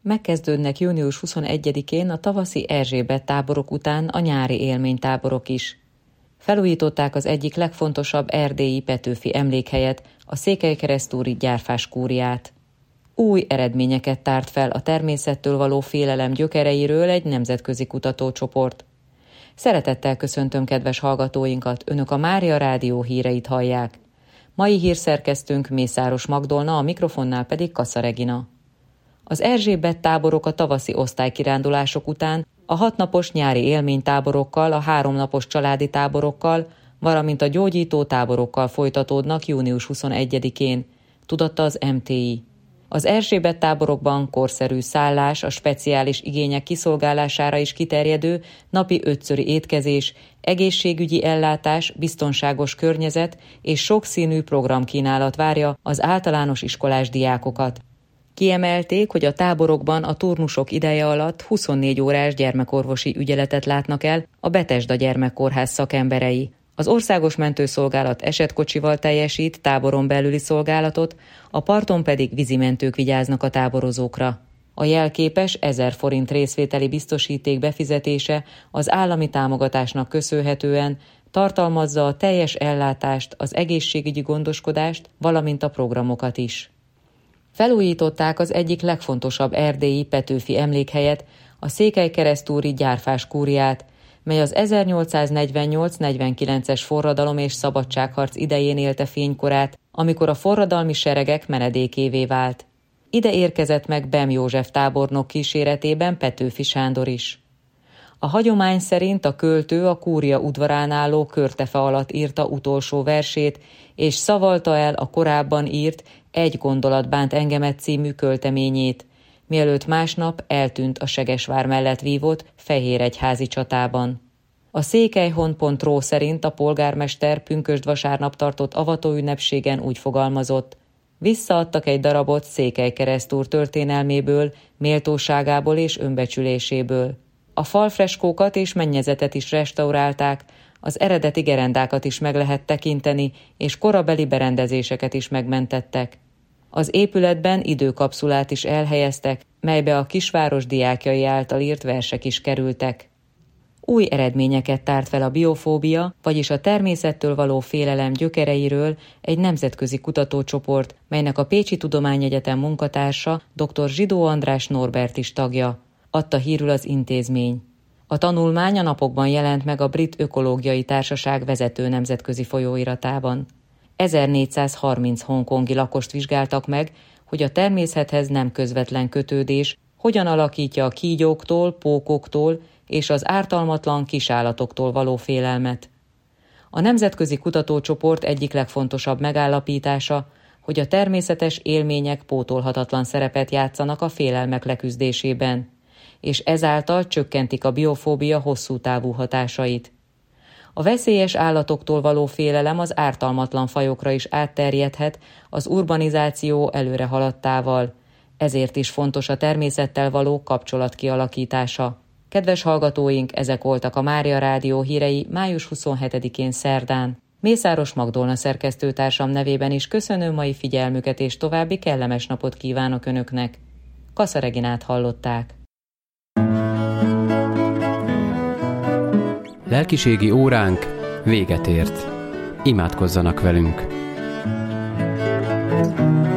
Megkezdődnek június 21-én a tavaszi Erzsébet táborok után a nyári élménytáborok is. Felújították az egyik legfontosabb erdélyi Petőfi emlékhelyet, a Székelykeresztúri Gyárfás kúriát. Új eredményeket tárt fel a természettől való félelem gyökereiről egy nemzetközi kutatócsoport. Szeretettel köszöntöm kedves hallgatóinkat, Önök a Mária Rádió híreit hallják. Mai hírszerkesztőnk Mészáros Magdolna, a mikrofonnál pedig Kassa Regina. Az Erzsébet táborok a tavaszi osztálykirándulások után a 6 napos nyári élménytáborokkal, a 3 napos családi táborokkal, valamint a gyógyító táborokkal folytatódnak június 21-én, tudatta az MTI. Az Erzsébet táborokban korszerű szállás, a speciális igények kiszolgálására is kiterjedő napi 5-szöri étkezés, egészségügyi ellátás, biztonságos környezet és sokszínű programkínálat várja az általános iskolás diákokat. Kiemelték, hogy a táborokban a turnusok ideje alatt 24 órás gyermekorvosi ügyeletet látnak el a Betesda Gyermekkórház szakemberei. Az Országos Mentőszolgálat esetkocsival teljesít táboron belüli szolgálatot, a parton pedig vízimentők vigyáznak a táborozókra. A jelképes 1000 forint részvételi biztosíték befizetése az állami támogatásnak köszönhetően tartalmazza a teljes ellátást, az egészségügyi gondoskodást, valamint a programokat is. Felújították az egyik legfontosabb erdélyi Petőfi emlékhelyet, a Székelykeresztúri Gyárfás kúriát, mely az 1848-49-es forradalom és szabadságharc idején élte fénykorát, amikor a forradalmi seregek menedékévé vált. Ide érkezett meg Bem József tábornok kíséretében Petőfi Sándor is. A hagyomány szerint a költő a kúria udvarán álló körtefe alatt írta utolsó versét, és szavalta el a korábban írt Egy gondolat bánt engemet című költeményét, mielőtt másnap eltűnt a Segesvár mellett vívott Fehéregyházi csatában. A székelyhon.ro szerint a polgármester pünkösdvasárnap tartott avatóünnepségen úgy fogalmazott: visszaadtak egy darabot Székelykeresztúr történelméből, méltóságából és önbecsüléséből. A falfreskókat és mennyezetet is restaurálták, az eredeti gerendákat is meg lehet tekinteni, és korabeli berendezéseket is megmentettek. Az épületben időkapszulát is elhelyeztek, melybe a kisváros diákjai által írt versek is kerültek. Új eredményeket tárt fel a biofóbia, vagyis a természettől való félelem gyökereiről egy nemzetközi kutatócsoport, melynek a Pécsi Tudományegyetem munkatársa dr. Zsidó András Norbert is tagja, adta hírül az intézmény. A tanulmány a napokban jelent meg a Brit Ökológiai Társaság vezető nemzetközi folyóiratában. 1430 hongkongi lakost vizsgáltak meg, hogy a természethez nem közvetlen kötődés hogyan alakítja a kígyóktól, pókoktól és az ártalmatlan kisállatoktól való félelmet. A nemzetközi kutatócsoport egyik legfontosabb megállapítása, hogy a természetes élmények pótolhatatlan szerepet játszanak a félelmek leküzdésében, és ezáltal csökkentik a biofóbia hosszú távú hatásait. A veszélyes állatoktól való félelem az ártalmatlan fajokra is átterjedhet az urbanizáció előre haladtával, ezért is fontos a természettel való kapcsolat kialakítása. Kedves hallgatóink, ezek voltak a Mária Rádió hírei május 27-én szerdán. Mészáros Magdolna szerkesztőtársam nevében is köszönöm mai figyelmüket, és további kellemes napot kívánok Önöknek. Kassa Reginát hallották. Lelkiségi óránk véget ért. Imádkozzanak velünk!